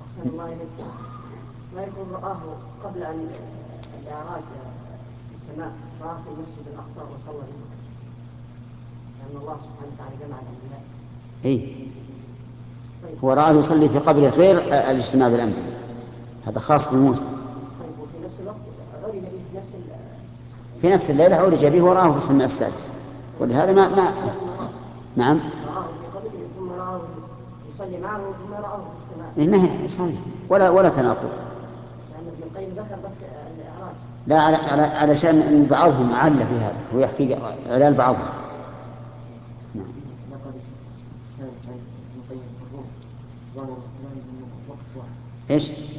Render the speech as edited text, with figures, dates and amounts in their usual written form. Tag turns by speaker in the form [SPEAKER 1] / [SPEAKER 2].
[SPEAKER 1] أحسن الله إليك. لا يكون رآه قبل أن الإعراج السماء، رآه في المسجد الأقصى وصلى به، لأن الله سبحانه وتعالى جمع الأنبياء.
[SPEAKER 2] إيه، هو رآه يصلي في قبره غير الاجتماع بالأنبياء، هذا خاص بموسى.
[SPEAKER 1] طيب، وفي نفس الوقت عرج به
[SPEAKER 2] في نفس الليلة عرج به ورآه في السماء السادسة، ولهذا ما نعم.
[SPEAKER 1] رآه في قبره ثم رآه يصلي معه ثم رآه في السماء.
[SPEAKER 2] إيه، ما هي صحيح ولا تناقض.
[SPEAKER 1] لأن ابن القيم ذكر بس الإعراج.
[SPEAKER 2] لا، علشان أن بعضهم عل في هذا، هو يحكي علال بعضهم. نعم. ايش؟